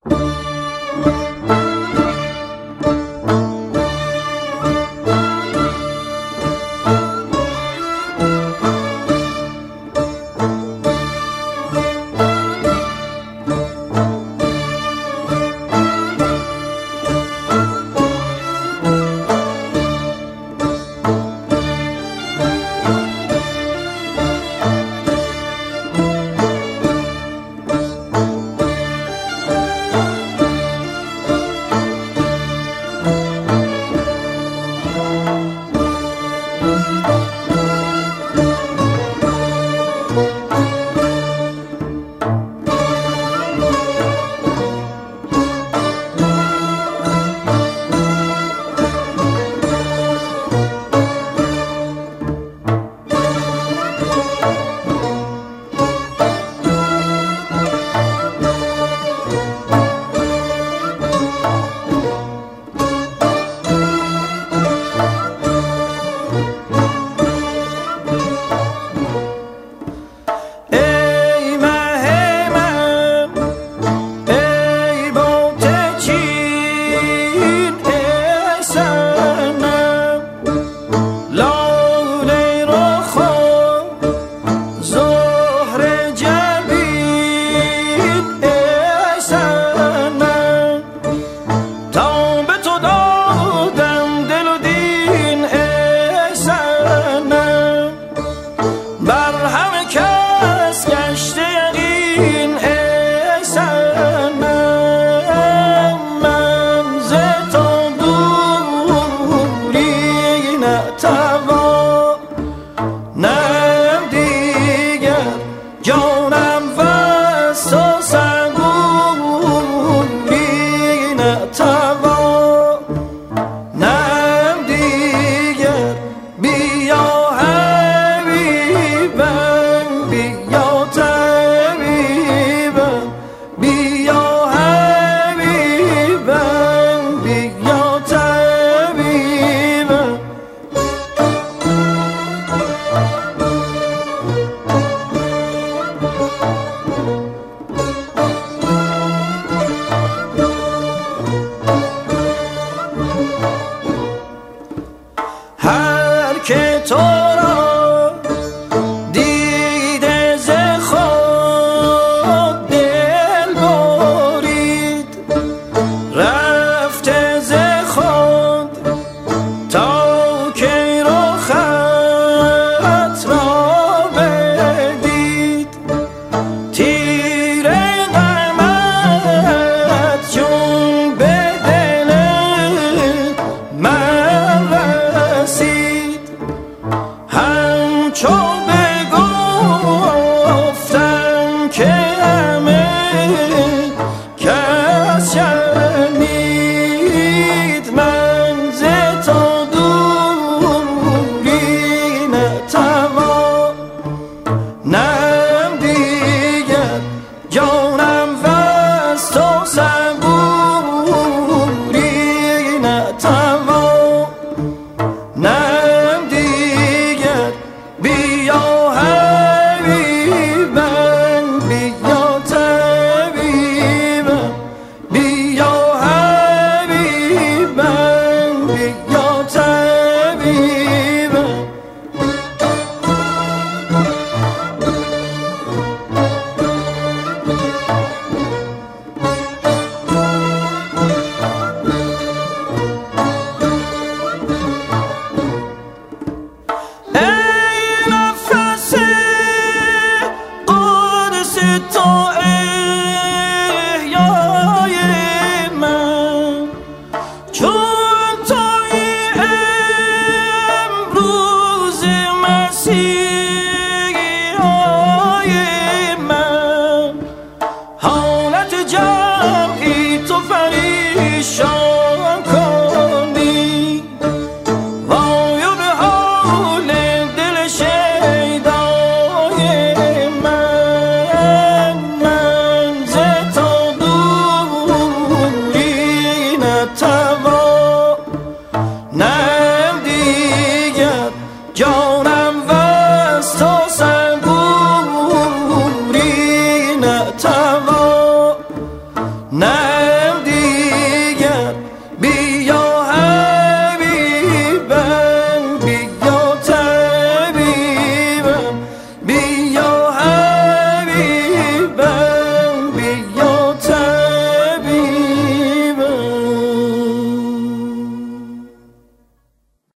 هر که تو را دیده ز خود دل برید، رفته ز خود تا که رخت را بدید. تیر قیامت چون به دل من رسید، همچو بگفتم که همه کس شنید، من ز تو دوری نتوانم دیگر، جانم وز تو صبوری نتوانم دیگر. بیا حبیبم، بیا طبیبم، بیا حبیبم، بیا طبیبم. ای نفس قدس تو، احیای من، چون تویی امروز مسیحای من. حالت جمعی تو پریشان کنی، وای و به حال دل شیدای من ز تو دوری نتوانم دیگر، جانم وز تو صبوری نتوانم